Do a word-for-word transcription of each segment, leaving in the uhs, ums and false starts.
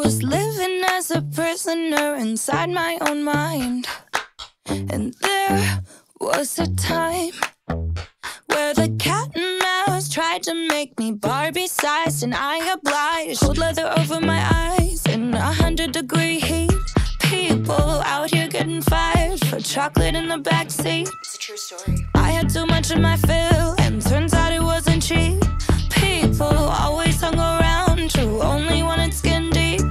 was living as a prisoner inside my own mind. And there was a time where the cat and mouse tried to make me Barbie-sized, and I obliged. Cold leather over my eyes in a hundred degree heat. People out here getting fired for chocolate in the backseat. It's a true story. I had too much of my fill, and turns out it wasn't cheap. People always hung around who only wanted skin deep.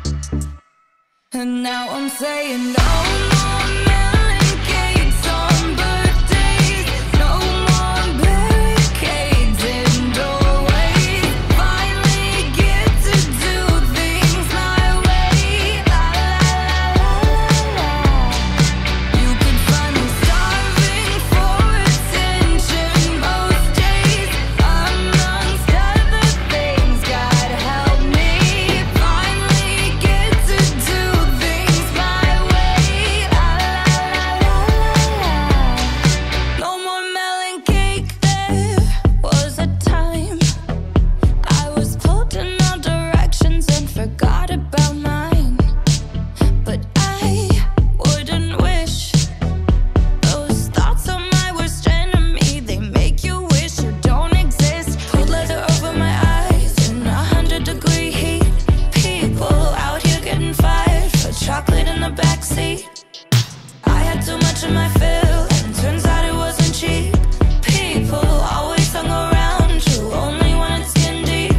And now I'm saying no more melon cakes on birthdays, no more barricades in doorways. Finally get to do things my way. La la la la la. You can find me starving for attention most days. Amongst other things, God help me finally get to do things my way. La la la la la. No more melon cake. There was a time I was pulled in all directions and forgot about mine. But I wouldn't wish those thoughts on my worst enemy. They make you wish you don't exist. Cold leather over my eyes in a hundred degree heat. People out here getting fired for chocolate in the backseat. I had too much of my fill, and turns out it wasn't cheap. People always hung around who only wanted skin deep.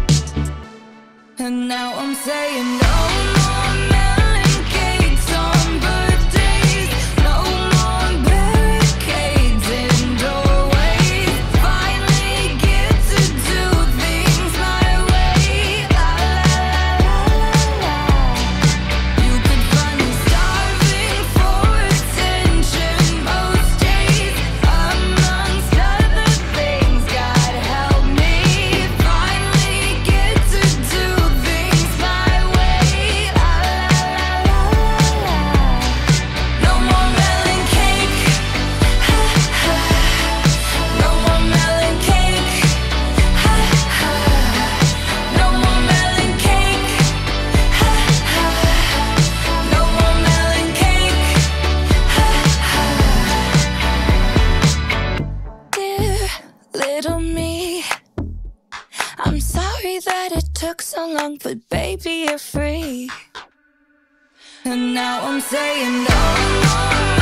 And now I'm saying no more melon cakes on birthdays, no more barricades in doorways. Finally get to do things my way. La la la la la. You can find me starving for attention most days. Amongst other things, God help me finally get to do things my way. La la la la la. No more melon cake. Ha ha. No more melon cake. Ha ha. No more melon cake. Ha ha. No more melon cake. Ha ha. Dear little me, I'm sorry that it took so long, but baby, you're free. And now I'm saying no more